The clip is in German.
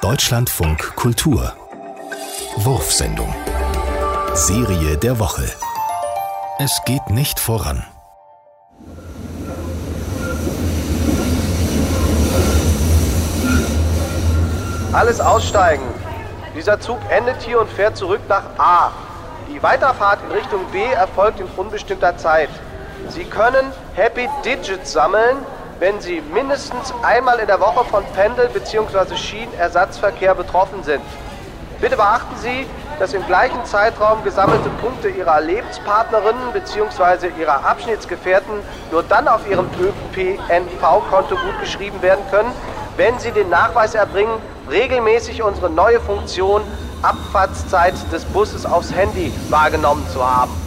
Deutschlandfunk Kultur. Wurfsendung. Serie der Woche. Es geht nicht voran. Alles aussteigen. Dieser Zug endet hier und fährt zurück nach A. Die Weiterfahrt in Richtung B erfolgt in unbestimmter Zeit. Sie können Happy Digits sammeln, wenn Sie mindestens einmal in der Woche von Pendel- bzw. Schienenersatzverkehr betroffen sind. Bitte beachten Sie, dass im gleichen Zeitraum gesammelte Punkte Ihrer Lebenspartnerinnen bzw. Ihrer Abschnittsgefährten nur dann auf Ihrem ÖPNV-Konto gutgeschrieben werden können, wenn Sie den Nachweis erbringen, regelmäßig unsere neue Funktion Abfahrtszeit des Busses aufs Handy wahrgenommen zu haben.